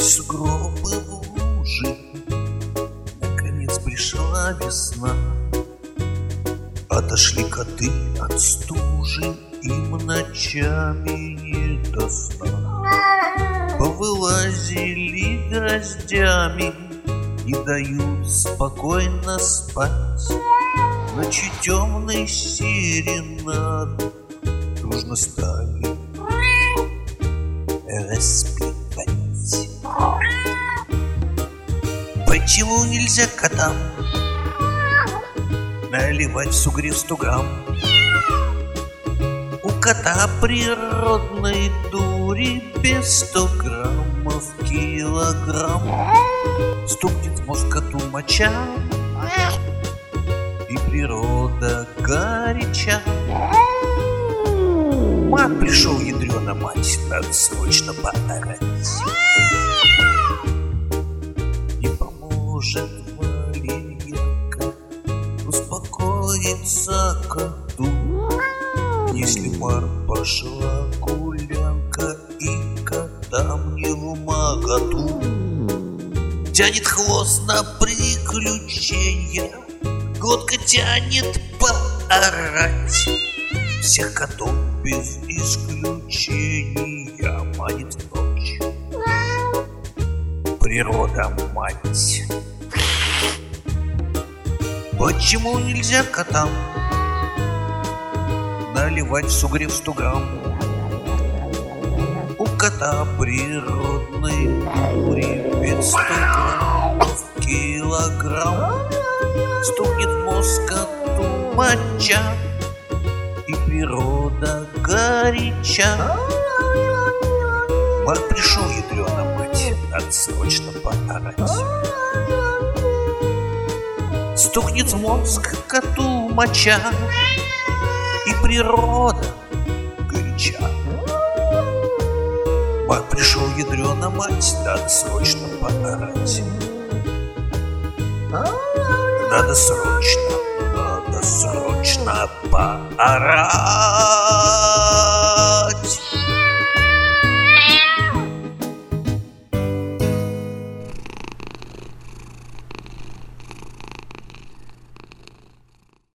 Сквозь сугробы в лужи наконец пришла весна. Отошли коты от стужи, им ночами не до сна. Повылазили гроздями, не дают спокойно спать. Ночью темной серенады дружно стали распевать. Почему нельзя котам наливать в сугрев 100 грамм? У кота природной дури без 100 граммов килограмм. Стукнет в мозг коту моча, и природа горяча. Мат пришел, ядрёна мать, надо срочно поорать. Не поможет валерьянка успокоиться коту, если Мар пошла гулянка и котам не в моготу. Тянет хвост на приключения, глотка тянет поорать. Всех котов без исключения манит в ночь природа мать. Почему нельзя котам наливать в сугрев 100 грамм? У кота природной дури без 100 граммов килограмм. Стукнет в мозг коту моча, и природа горяча. Март пришел, ядрёна мать, надо срочно поорать. Стукнет в мозг коту моча, и природа горяча. Март пришел, ядрёна мать, надо срочно поорать. Надо срочно поорать.